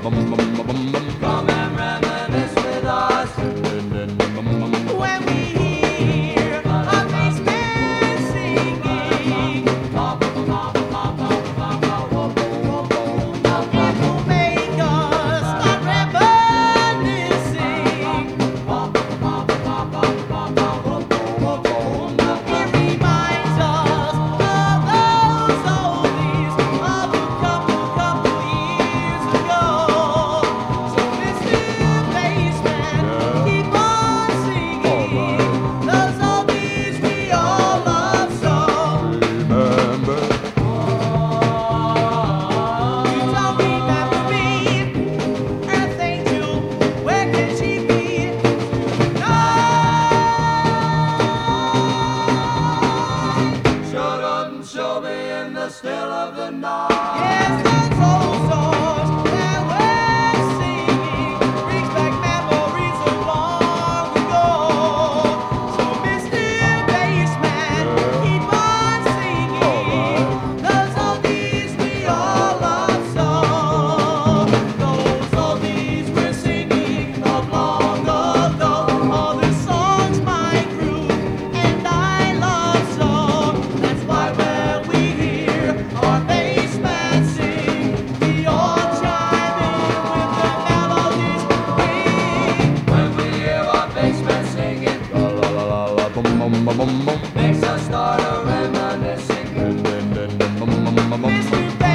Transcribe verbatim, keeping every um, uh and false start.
Come and reminisce with us. When we hear a bassman singing, it will make us start reminiscing. It reminds us of those oldies of a couple, couple years ago. So Mister Bassman, keep on singing those oldies we all love so. Remember, You don't remember me, Earth Angel, where can she be tonight? Shouldn't show me in the still of the night. Yes, those old songs that we're singing brings back memories of long ago. So Mister Bassman, keep on singing those oldies we all love so. Those oldies we're singing of long ago. All the songs my crew and I love so. That's why when we hear our bassman sing, we all chime in with the melodies ring. When we hear our bassman singing, la la la la la, bum bum bum bum bum. makes us start a reminiscing. Dun, dun, dun, dun, bum bum bum bum. Mister